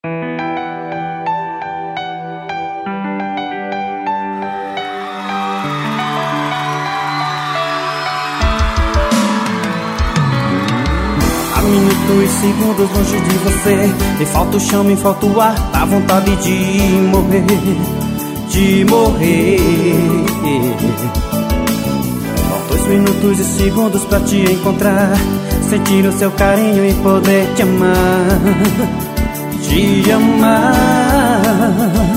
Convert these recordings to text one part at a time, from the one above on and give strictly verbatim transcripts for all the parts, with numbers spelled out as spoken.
Minutos, segundos longe de você, me falta o chão, me falta o ar, dá vontade de morrer, de morrer. Faltam os minutos e segundos pra te encontrar, sentir o seu carinho e poder te amar, te amar.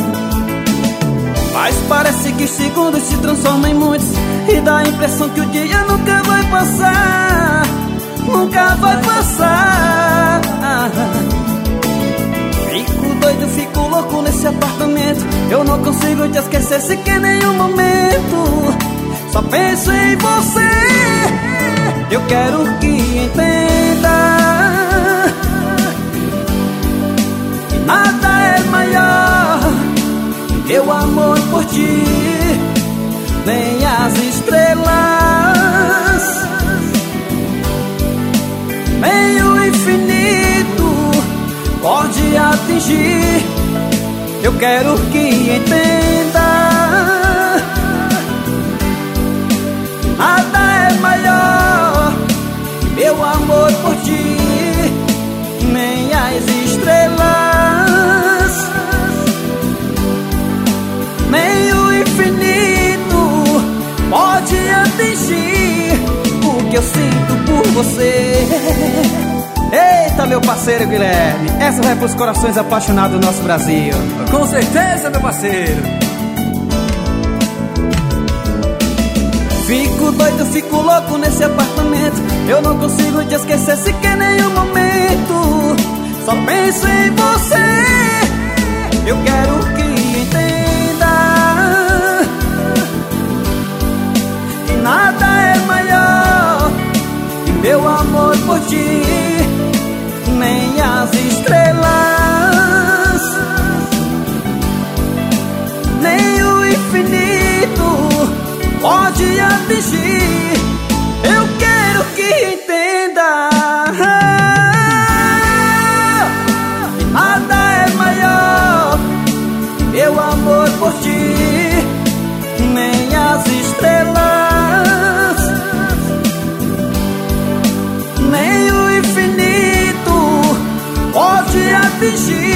Mas parece que os segundos se transformam em muitos e dá a impressão que o dia nunca vai passar, nunca vai passar. Fico doido, fico louco nesse apartamento, eu não consigo te esquecer sequer nenhum momento. Só penso em você, eu quero que entenda que nada é maior que meu amor por ti, nem as estrelas, nem o infinito pode atingir. Eu quero que entenda, nada é maior que meu amor por ti, nem as estrelas, nem o infinito pode atingir o que eu sinto por você. Eita, meu parceiro Guilherme, essa vai pros corações apaixonados do nosso Brasil. Com certeza, meu parceiro. Fico doido, fico louco nesse apartamento, eu não consigo te esquecer sequer nenhum momento. Só penso em você, eu quero que entenda que nada é maior que meu amor por ti, nem as estrelas, nem o infinito pode atingir. Eu quero que entenda que nada é maior que meu amor por ti, nem as estrelas, nem o infinito pode atingir